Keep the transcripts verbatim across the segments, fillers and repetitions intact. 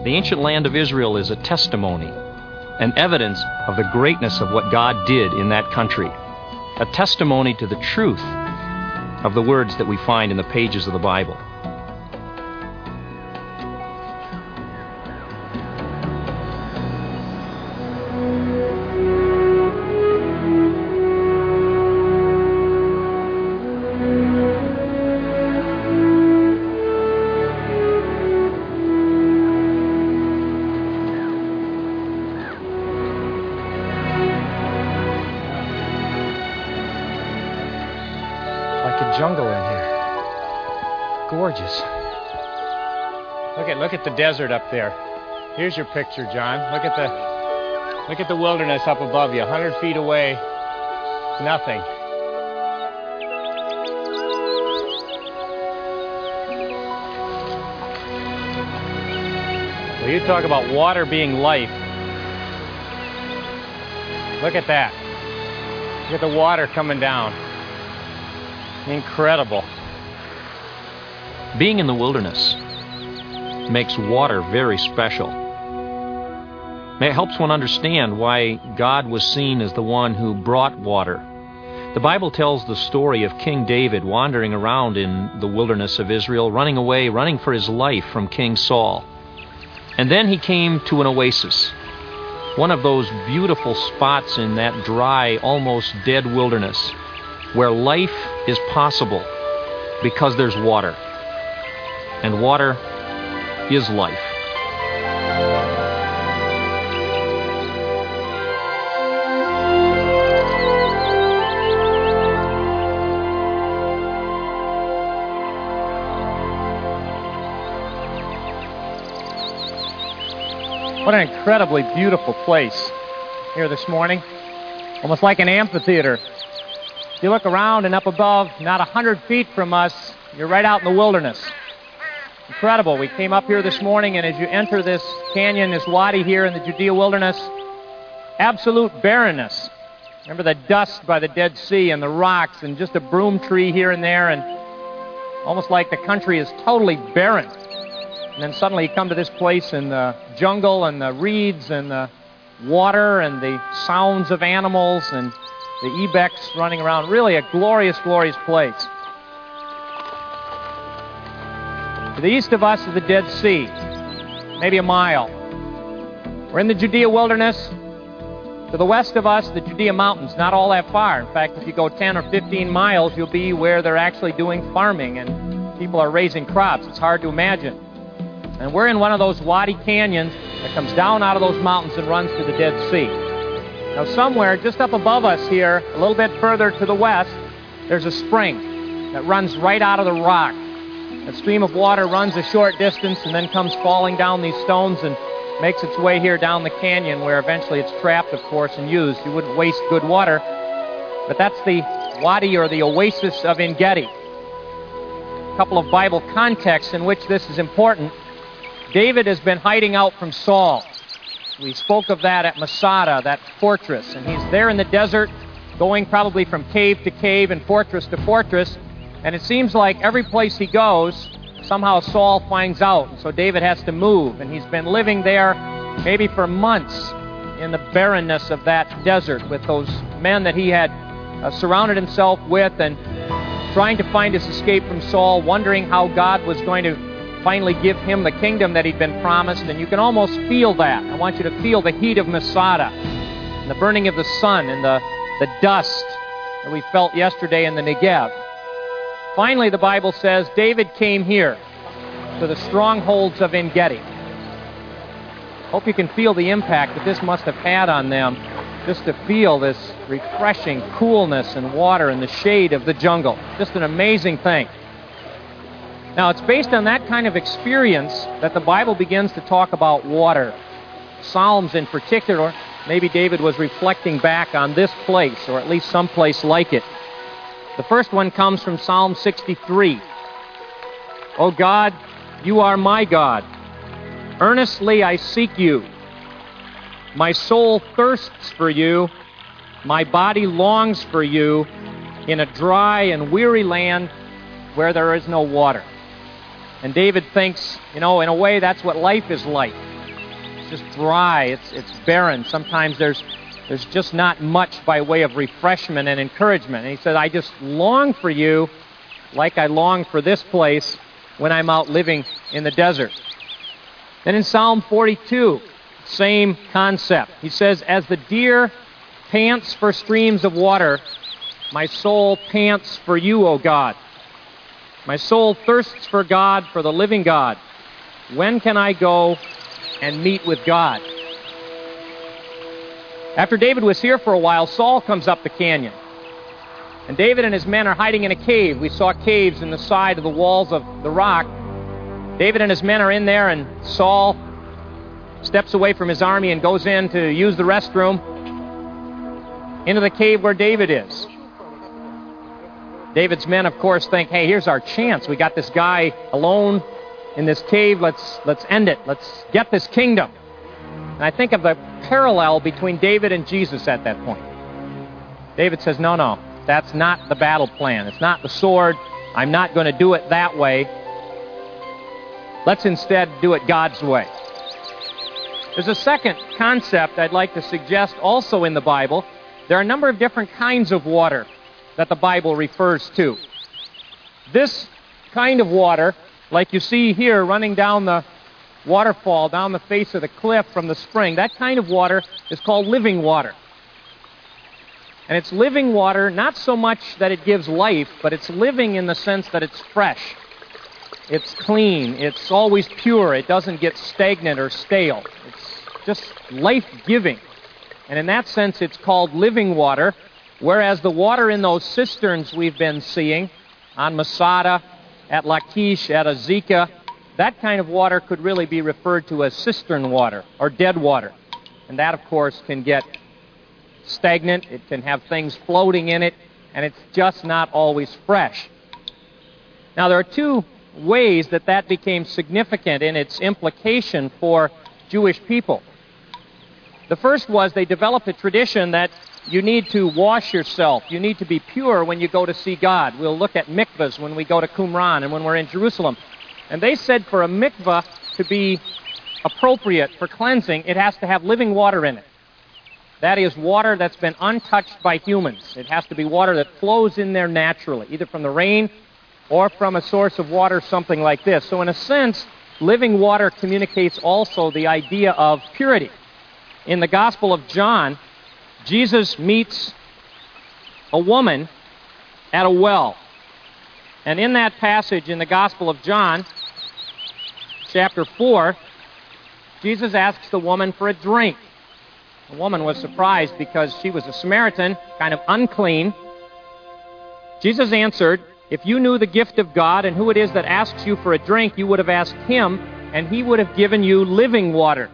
the ancient land of Israel is a testimony, an evidence of the greatness of what God did in that country, a testimony to the truth of the words that we find in the pages of the Bible. Jungle in here. Gorgeous. Look at look at the desert up there. Here's your picture, John. Look at the look at the wilderness up above you, a hundred feet away. Nothing. Well, you talk about water being life. Look at that. Look at the water coming down. Incredible. Being in the wilderness makes water very special. It helps one understand why God was seen as the one who brought water. The Bible tells the story of King David wandering around in the wilderness of Israel, running away, running for his life from King Saul. And then he came to an oasis, one of those beautiful spots in that dry, almost dead wilderness, where life is possible because there's water. And water is life. What an incredibly beautiful place here this morning. Almost like an amphitheater. If you look around and up above, not a hundred feet from us, you're right out in the wilderness. Incredible. We came up here this morning, and as you enter this canyon, this wadi here in the Judea wilderness, absolute barrenness. Remember the dust by the Dead Sea and the rocks and just a broom tree here and there, and almost like the country is totally barren. And then suddenly you come to this place in the jungle and the reeds and the water and the sounds of animals and the ibex running around. Really a glorious, glorious place. To the east of us is the Dead Sea, maybe a mile. We're in the Judea wilderness. To the west of us, the Judea mountains, not all that far. In fact, if you go ten or fifteen miles, you'll be where they're actually doing farming and people are raising crops. It's hard to imagine. And we're in one of those wadi canyons that comes down out of those mountains and runs to the Dead Sea. Now somewhere just up above us here, a little bit further to the west, there's a spring that runs right out of the rock. A stream of water runs a short distance and then comes falling down these stones and makes its way here down the canyon, where eventually it's trapped, of course, and used. You wouldn't waste good water. But that's the wadi, or the oasis of En-Gedi. A couple of Bible contexts in which this is important. David has been hiding out from Saul. We spoke of that at Masada, that fortress, and he's there in the desert, going probably from cave to cave and fortress to fortress, and it seems like every place he goes, somehow Saul finds out, and so David has to move, and he's been living there maybe for months in the barrenness of that desert with those men that he had uh, surrounded himself with, and trying to find his escape from Saul, wondering how God was going to finally give him the kingdom that he'd been promised, and you can almost feel that. I want you to feel the heat of Masada, and the burning of the sun, and the, the dust that we felt yesterday in the Negev. Finally, the Bible says, David came here to the strongholds of En-Gedi. Hope you can feel the impact that this must have had on them, just to feel this refreshing coolness and water and the shade of the jungle. Just an amazing thing. Now, it's based on that kind of experience that the Bible begins to talk about water. Psalms in particular, maybe David was reflecting back on this place, or at least some place like it. The first one comes from Psalm sixty-three. O God, you are my God. Earnestly I seek you. My soul thirsts for you. My body longs for you in a dry and weary land where there is no water. And David thinks, you know, in a way that's what life is like. just dry. It's it's barren. Sometimes there's there's just not much by way of refreshment and encouragement. And he said, I just long for you like I long for this place when I'm out living in the desert. Then in Psalm forty-two, same concept. He says, as the deer pants for streams of water, my soul pants for you, O God. My soul thirsts for God, for the living God. When can I go and meet with God? After David was here for a while, Saul comes up the canyon. And David and his men are hiding in a cave. We saw caves in the side of the walls of the rock. David and his men are in there, and Saul steps away from his army and goes in to use the restroom into the cave where David is. David's men, of course, think, hey, here's our chance. We got this guy alone in this cave. Let's let's end it. Let's get this kingdom. And I think of the parallel between David and Jesus at that point. David says, no, no, that's not the battle plan. It's not the sword. I'm not going to do it that way. Let's instead do it God's way. There's a second concept I'd like to suggest also in the Bible. There are a number of different kinds of water that the Bible refers to. This kind of water, like you see here running down the waterfall, down the face of the cliff from the spring, that kind of water is called living water. And it's living water not so much that it gives life, but it's living in the sense that it's fresh. It's clean. It's always pure. It doesn't get stagnant or stale. It's just life-giving. And in that sense, it's called living water, whereas the water in those cisterns we've been seeing on Masada, at Lachish, at Azekah, that kind of water could really be referred to as cistern water or dead water. And that, of course, can get stagnant. It can have things floating in it, and it's just not always fresh. Now, there are two ways that that became significant in its implication for Jewish people. The first was they developed a tradition that you need to wash yourself. You need to be pure when you go to see God. We'll look at mikvahs when we go to Qumran and when we're in Jerusalem. And they said for a mikvah to be appropriate for cleansing, it has to have living water in it. That is water that's been untouched by humans. It has to be water that flows in there naturally, either from the rain or from a source of water, something like this. So in a sense, living water communicates also the idea of purity. In the Gospel of John, Jesus meets a woman at a well. And in that passage in the Gospel of John, chapter four, Jesus asks the woman for a drink. The woman was surprised because she was a Samaritan, kind of unclean. Jesus answered, if you knew the gift of God and who it is that asks you for a drink, you would have asked him, and he would have given you living water.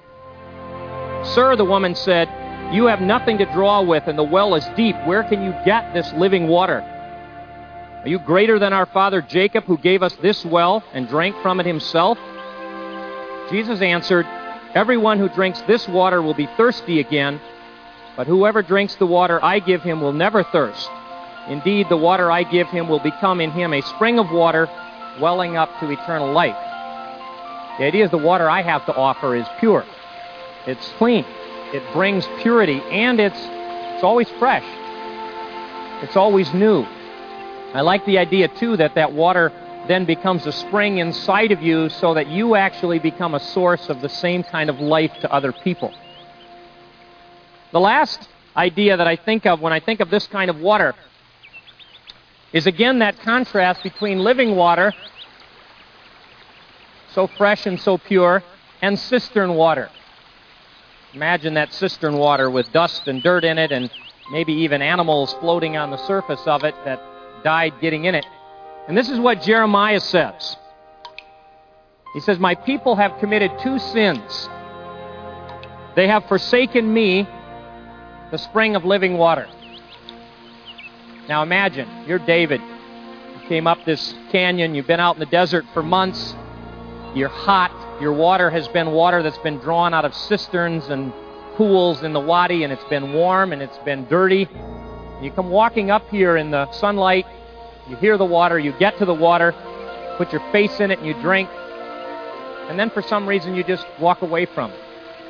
Sir, the woman said, you have nothing to draw with, and the well is deep. Where can you get this living water? Are you greater than our father Jacob, who gave us this well and drank from it himself? Jesus answered, everyone who drinks this water will be thirsty again, but whoever drinks the water I give him will never thirst. Indeed, the water I give him will become in him a spring of water welling up to eternal life. The idea is the water I have to offer is pure. It's clean. It brings purity, and it's it's always fresh. It's always new. I like the idea, too, that that water then becomes a spring inside of you so that you actually become a source of the same kind of life to other people. The last idea that I think of when I think of this kind of water is, again, that contrast between living water, so fresh and so pure, and cistern water. Imagine that cistern water with dust and dirt in it and maybe even animals floating on the surface of it that died getting in it. And this is what Jeremiah says. He says, my people have committed two sins. They have forsaken me, the spring of living water. Now imagine, you're David. You came up this canyon, you've been out in the desert for months, you're hot, your water has been water that's been drawn out of cisterns and pools in the wadi, and it's been warm and it's been dirty. You come walking up here in the sunlight, you hear the water, you get to the water, put your face in it and you drink, and then for some reason you just walk away from it.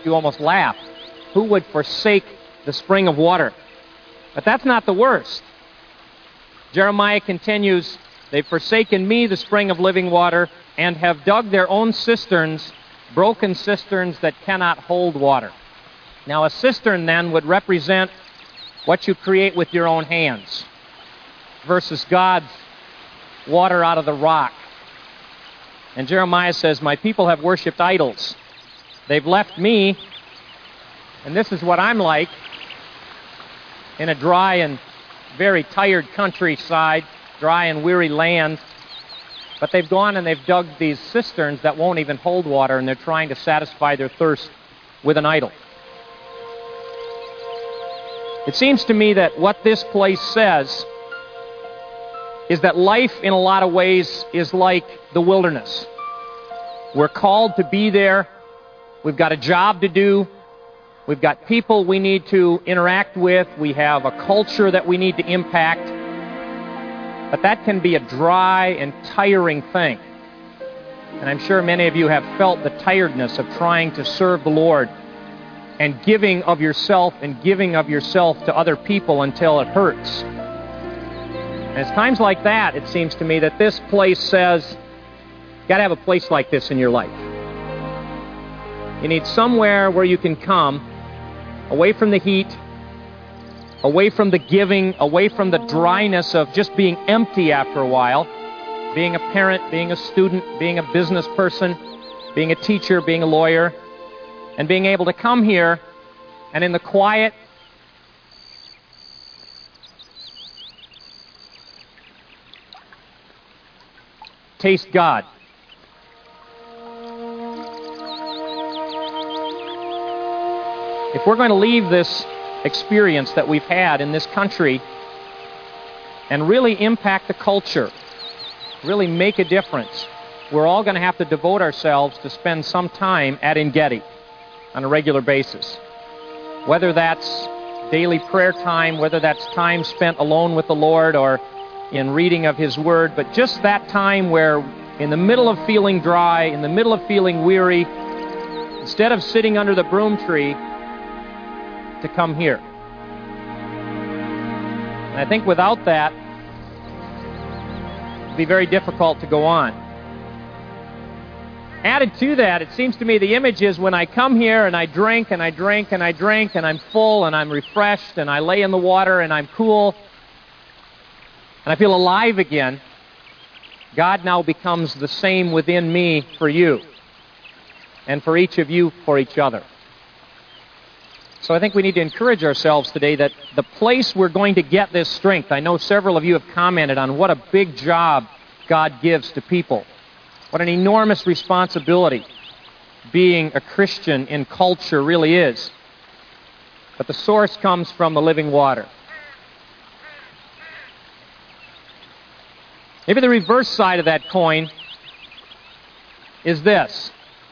make you almost laugh. Who would forsake the spring of water? But that's not the worst. Jeremiah continues, they've forsaken me, the spring of living water, and have dug their own cisterns, broken cisterns that cannot hold water. Now, a cistern then would represent what you create with your own hands versus God's water out of the rock. And Jeremiah says, my people have worshipped idols. They've left me, and this is what I'm like in a dry and very tired countryside, dry and weary land. But they've gone and they've dug these cisterns that won't even hold water, and they're trying to satisfy their thirst with an idol. It seems to me that what this place says is that life in a lot of ways is like the wilderness. We're called to be there. We've got a job to do. We've got people we need to interact with. We have a culture that we need to impact. But that can be a dry and tiring thing. And I'm sure many of you have felt the tiredness of trying to serve the Lord and giving of yourself and giving of yourself to other people until it hurts. And it's times like that, it seems to me, that this place says, you've got to have a place like this in your life. You need somewhere where you can come away from the heat, away from the giving, away from the dryness of just being empty after a while, being a parent, being a student, being a business person, being a teacher, being a lawyer, and being able to come here and in the quiet taste God. If we're going to leave this experience that we've had in this country and really impact the culture, really make a difference, we're all going to have to devote ourselves to spend some time at Engedi on a regular basis. Whether that's daily prayer time, whether that's time spent alone with the Lord or in reading of His Word, but just that time where in the middle of feeling dry, in the middle of feeling weary, instead of sitting under the broom tree, to come here. And I think without that, it'd be very difficult to go on. Added to that, it seems to me the image is when I come here and I drink and I drink and I drink and I'm full and I'm refreshed and I lay in the water and I'm cool and I feel alive again, God now becomes the same within me for you and for each of you for each other. So I think we need to encourage ourselves today that the place we're going to get this strength, I know several of you have commented on what a big job God gives to people. What an enormous responsibility being a Christian in culture really is. But the source comes from the living water. Maybe the reverse side of that coin is this.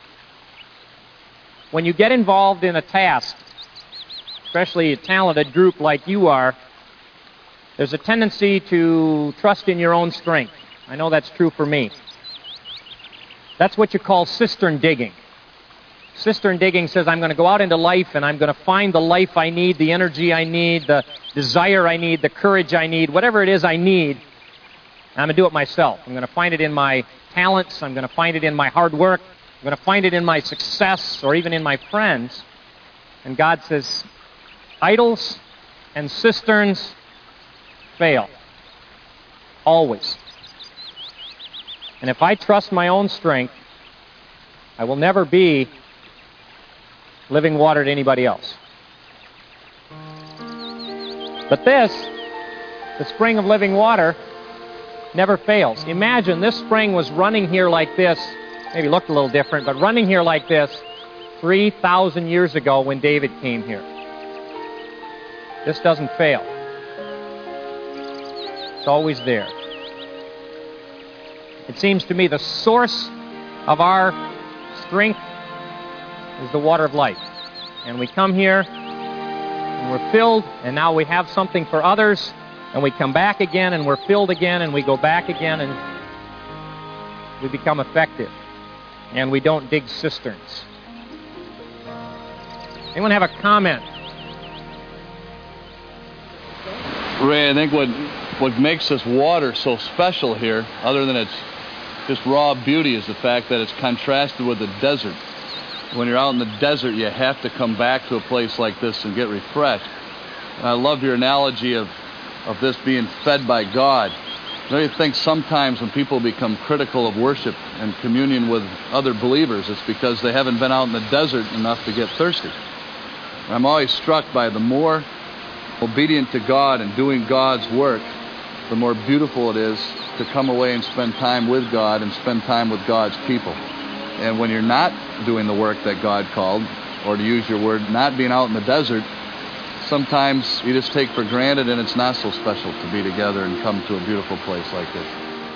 When you get involved in a task, especially a talented group like you are, there's a tendency to trust in your own strength. I know that's true for me. That's what you call cistern digging. Cistern digging says, I'm going to go out into life and I'm going to find the life I need, the energy I need, the desire I need, the courage I need, whatever it is I need, and I'm going to do it myself. I'm going to find it in my talents. I'm going to find it in my hard work. I'm going to find it in my success or even in my friends. And God says, idols and cisterns fail. Always. And if I trust my own strength, I will never be living water to anybody else. But this, the spring of living water, never fails. Imagine this spring was running here like this, maybe looked a little different, but running here like this three thousand years ago when David came here. This doesn't fail. It's always there. It seems to me the source of our strength is the water of life. And we come here, and we're filled, and now we have something for others, and we come back again, and we're filled again, and we go back again, and we become effective. And we don't dig cisterns. Anyone have a comment? Ray, I think what what makes this water so special here, other than its just raw beauty, is the fact that it's contrasted with the desert. When you're out in the desert, you have to come back to a place like this and get refreshed. And I love your analogy of, of this being fed by God. Don't you think sometimes when people become critical of worship and communion with other believers, it's because they haven't been out in the desert enough to get thirsty? And I'm always struck by the more obedient to God and doing God's work, the more beautiful it is to come away and spend time with God and spend time with God's people. And when you're not doing the work that God called, or to use your word, not being out in the desert, sometimes you just take for granted, and it's not so special to be together and come to a beautiful place like this.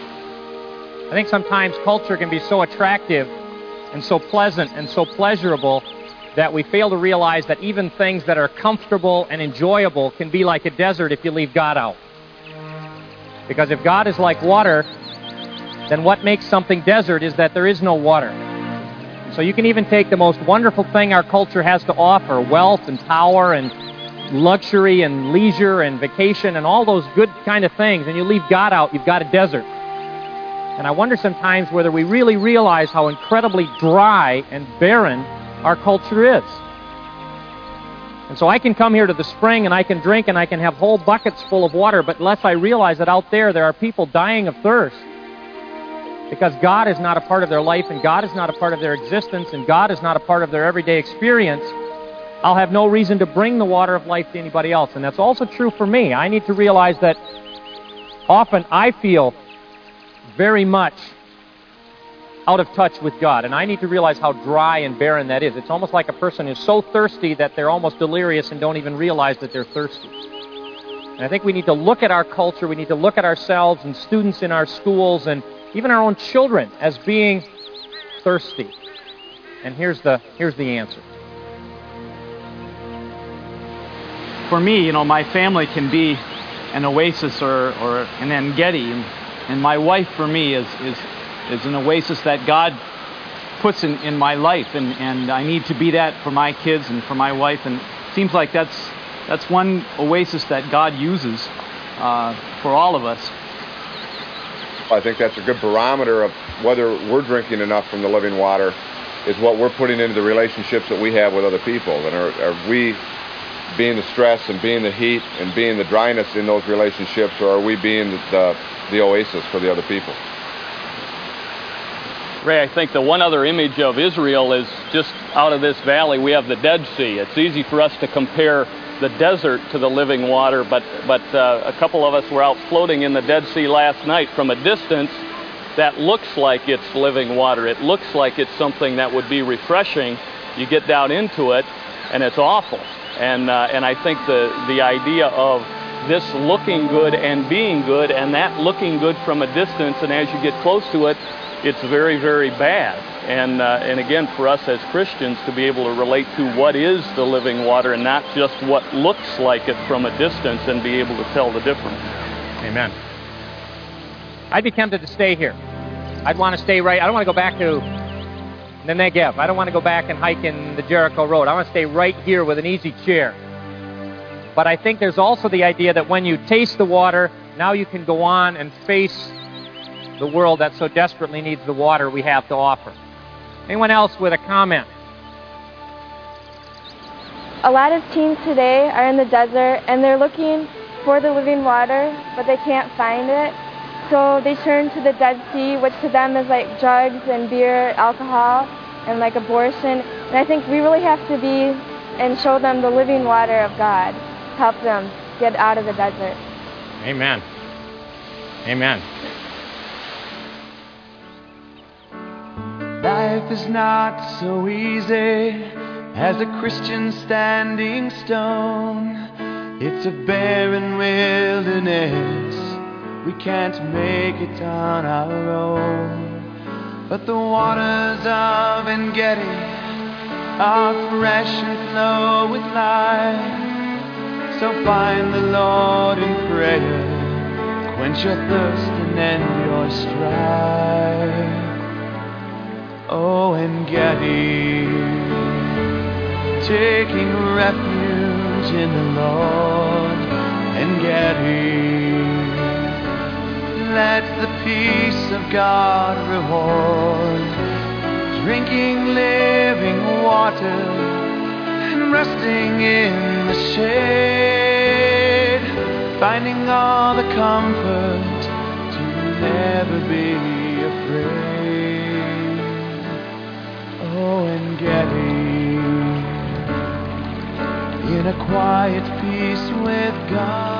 I think sometimes culture can be so attractive and so pleasant and so pleasurable that we fail to realize that even things that are comfortable and enjoyable can be like a desert if you leave God out. Because if God is like water, then what makes something desert is that there is no water. So you can even take the most wonderful thing our culture has to offer, wealth and power and luxury and leisure and vacation and all those good kind of things, and you leave God out, you've got a desert. And I wonder sometimes whether we really realize how incredibly dry and barren our culture is. And so I can come here to the spring and I can drink and I can have whole buckets full of water, but unless I realize that out there there are people dying of thirst because God is not a part of their life and God is not a part of their existence and God is not a part of their everyday experience, I'll have no reason to bring the water of life to anybody else. And that's also true for me. I need to realize that often I feel very much out of touch with God, and I need to realize how dry and barren that is. It's almost like a person is so thirsty that they're almost delirious and don't even realize that they're thirsty. And I think we need to look at our culture, we need to look at ourselves and students in our schools and even our own children as being thirsty. And here's the here's the answer. For me, you know, my family can be an oasis or, or an En-Gedi, and, and my wife for me is, is is an oasis that God puts in, in my life, and, and I need to be that for my kids and for my wife, and it seems like that's that's one oasis that God uses uh, for all of us. I think that's a good barometer of whether we're drinking enough from the living water is what we're putting into the relationships that we have with other people. And are, are we being the stress and being the heat and being the dryness in those relationships, or are we being the, the, the oasis for the other people? Ray, I think the one other image of Israel is just out of this valley, we have the Dead Sea. It's easy for us to compare the desert to the living water, but, but uh, a couple of us were out floating in the Dead Sea last night. From a distance, that looks like it's living water. It looks like it's something that would be refreshing. You get down into it, and it's awful. And, uh, and I think the, the idea of this looking good and being good, and that looking good from a distance, and as you get close to it, it's very, very bad. And uh, and again, for us as Christians to be able to relate to what is the living water and not just what looks like it from a distance, and be able to tell the difference. Amen. I'd be tempted to stay here. I'd want to stay right. I don't want to go back to the Negev. I don't want to go back and hike in the Jericho Road. I want to stay right here with an easy chair. But I think there's also the idea that when you taste the water, now you can go on and face the world that so desperately needs the water we have to offer. Anyone else with a comment? A lot of teens today are in the desert and they're looking for the living water, but they can't find it. So they turn to the Dead Sea, which to them is like drugs and beer, alcohol, and like abortion. And I think we really have to be and show them the living water of God, help them get out of the desert. Amen. Amen. Life is not so easy as a Christian standing stone. It's a barren wilderness. We can't make it on our own. But the waters of En-Gedi are fresh and flow with life. So find the Lord in prayer, quench your thirst and end your strife. Oh, En-Gedi, taking refuge in the Lord and Getty. Let the peace of God reward drinking living water and resting in the shade, finding all the comfort to never be afraid. Oh, and Getty, in a quiet peace with God.